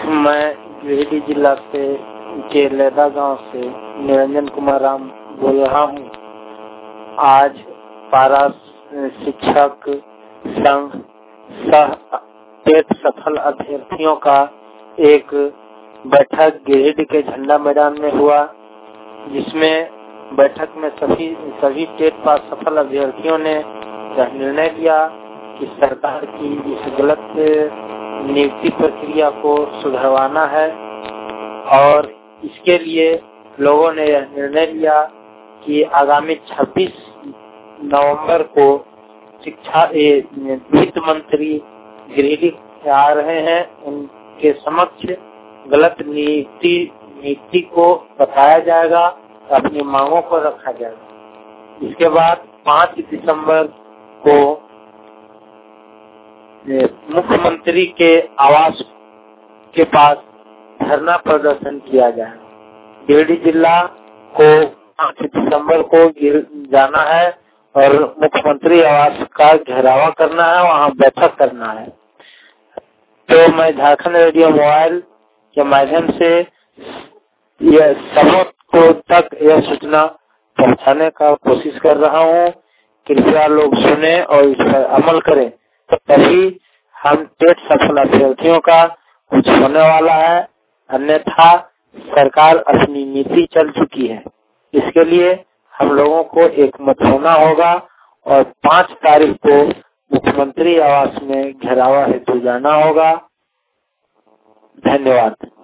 मैं गिरिडीह जिला के लेदा गांव से निरंजन कुमार राम बोल रहा हूँ। आज पारा शिक्षक संघ सह टेट सफल अभ्यर्थियों का एक बैठक गिरिडीह के झंडा मैदान में हुआ, जिसमें बैठक में सभी टेट पास सफल अभ्यर्थियों ने यह निर्णय लिया कि सरकार की इस गलत नियुक्ति प्रक्रिया को सुधरवाना है और इसके लिए लोगों ने यह निर्णय लिया कि आगामी 26 नवंबर को वित्त मंत्री गिरिडीह आ रहे हैं। उनके समक्ष गलत नीति को बताया जाएगा, अपनी मांगों को रखा जाएगा। इसके बाद 5 दिसंबर को मुख्यमंत्री के आवास के पास धरना प्रदर्शन किया जाएगा। गिरिडीह जिला को 5 दिसंबर को जाना है और मुख्यमंत्री आवास का घेरावा करना है, वहाँ बैठक करना है। तो मैं झारखंड रेडियो मोबाइल के माध्यम से यह सबों को तक यह सूचना पहुंचाने का कोशिश कर रहा हूँ। कृपया लोग सुने और इस पर अमल करें, तो तभी हम टेट सफल अभ्यर्थियों का कुछ होने वाला है। अन्यथा सरकार अपनी नीति चल चुकी है। इसके लिए हम लोगों को एकमत होना होगा और 5 तारीख को मुख्यमंत्री आवास में घेरावा हेतु जाना होगा। धन्यवाद।